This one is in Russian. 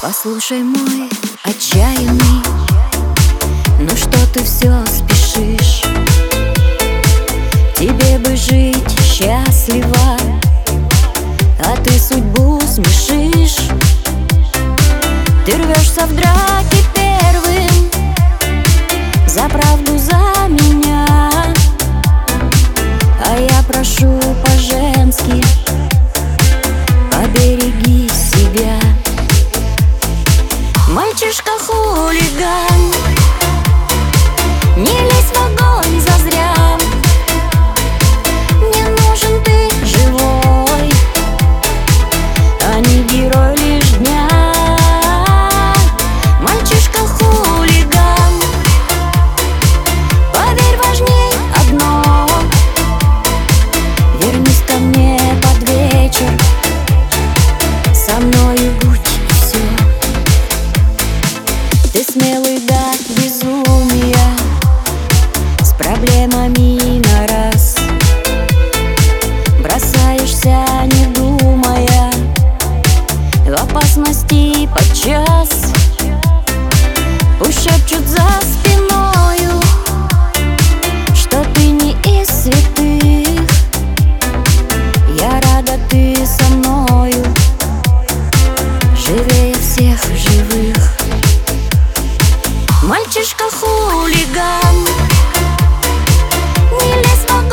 Послушай, мой отчаянный, ну что ты все спешишь? Тебе бы жить счастливо, а ты судьбу смешишь. Ты рвешься в драке первым, за правду, за меня, а я прошу по-женски: побереги себя. Мальчишка-хулиган, не лезь в огонь зазря. Мне нужен ты живой, а не герой лишь дня. Мальчишка-хулиган, поверь, важней одно: вернись ко мне под вечер, со мною будь. Ты смелый до безумия, с проблемами на раз, бросаешься, не думая, в опасности подчас. Пусть шепчут за спиною, что ты не из святых. Я рада, ты со мною, живее всех живых. Мальчишка-хулиган, не лезь в